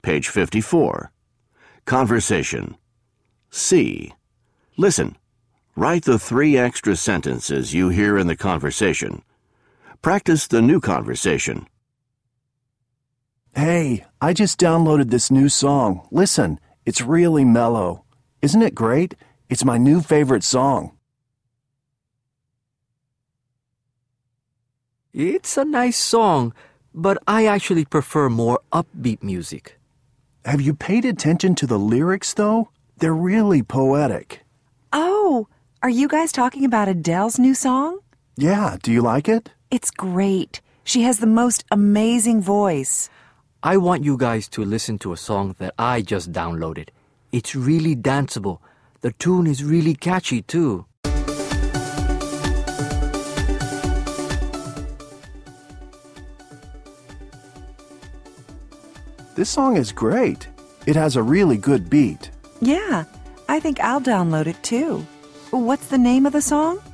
Page 54. Conversation. C. Listen. Write the 3 extra sentences you hear in the conversation. Practice the new conversation. Hey, I just downloaded this new song. Listen, it's really mellow. Isn't it great? It's my new favorite song. It's a nice song, but I actually prefer more upbeat music. Have you paid attention to the lyrics, though? They're really poetic. Oh, are you guys talking about Adele's new song? Yeah, do you like it? It's great. She has the most amazing voice. I want you guys to listen to a song that I just downloaded. It's really danceable. The tune is really catchy, too. This song is great. It has a really good beat. Yeah, I think I'll download it too. What's the name of the song?